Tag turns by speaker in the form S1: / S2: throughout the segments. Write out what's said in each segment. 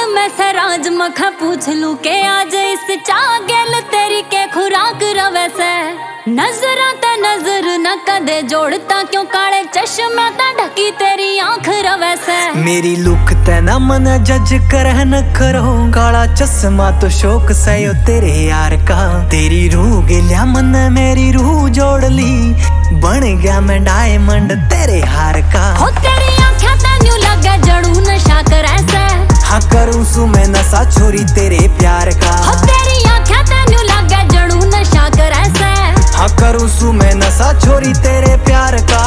S1: मैं सराज मखा पूछ लू के आज इस चागल तेरी के खुराक रवे से नजरा ते नजर न कदे जोड़ता क्यों काले चश्मे ते ढकी तेरी आंख रवे से
S2: मेरी लुक ते ना मन जज कर न करो काला चश्मा तो शौक सयो तेरे यार का तेरी रूह गिल्या मन मेरी रूह जोड़ ली बन गया मैं डायमंड तेरे हार का
S1: हो तेरी आंखें ते न्यू लगे जड़ू नशा करे से
S2: हाँ करूं सू मैं नशा छोरी तेरे प्यार का
S1: हो तेरी आंखें ते न्यू लगे जड़ू नशा करे से
S2: हाँ करूं सू मैं नशा छोरी तेरे प्यार का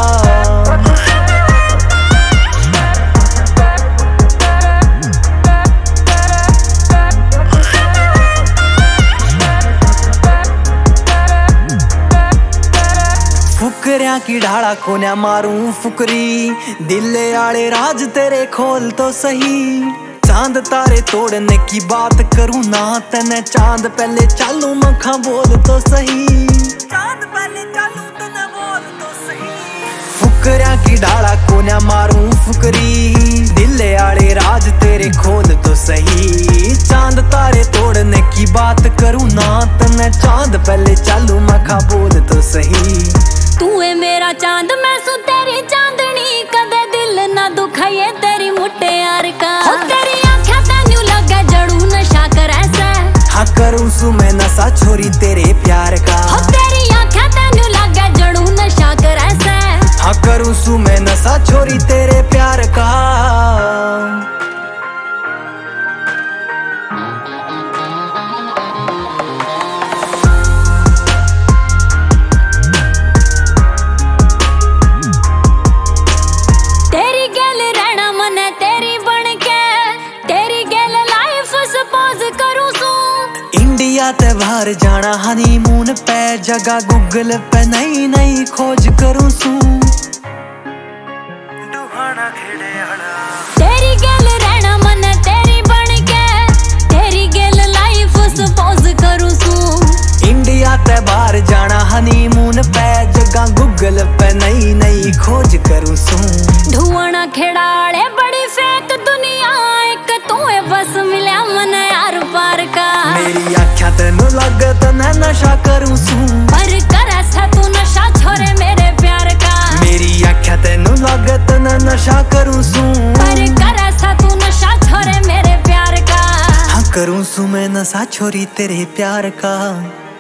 S2: फुकरिया की ढाला कोन्या मारूं फुकरी दिले आले राज तेरे खोल तो सही चांद तारे तोड़ने की बात करूं ना तने चांद पहले चालू मखा बोल तो सही चांद पहले चालू तने बोल तो सही फुकरिया की ढाला कोन्या मारूं फुकरी दिले आले राज तेरे खोल तो सही चांद तारे तोड़ने की बात करूं ना तने चांद पहले चालू मखा बोल तो सही
S1: तू है मेरा चांद मैं सू तेरी चांदनी कदे दिल ना दुखाए तेरी मुट्टे यार का हो तेरी आंखें ते न्यू लगे जड़ू नशा करे से
S2: हाँ करूं सू मैं नशा छोरी तेरे प्यार का
S1: हो तेरी आंखें ते न्यू लगे जड़ू नशा करे से
S2: हाँ करूं सू मैं नशा छोरी तेरे प्यार का इंडिया ते बाहर जाना हनीमून पे जगह गूगल पे नई नई खोज करूं सू
S1: तेरी गल रहना मन तेरी बन के तेरी गल लाइफ सपोज करूं सू
S2: इंडिया ते बाहर जाना हनीमून पे जगह गूगल पे नई नई खोज करूं सू
S1: ढूंढना खिड़ाले बड़ी फेक दुनिया एक तू है बस मिला मन यार पार का
S2: मेरी आँखें तेनू लगे तो मैं नशा करूं सू
S1: पर करे से तू नशा छोरे मेरे प्यार का
S2: मेरी आँखें तेनू लगे तो मैं नशा करूं सू
S1: पर करे से तू नशा छोरे मेरे प्यार का
S2: हाँ करूं सू मैं नशा छोरी तेरे प्यार का।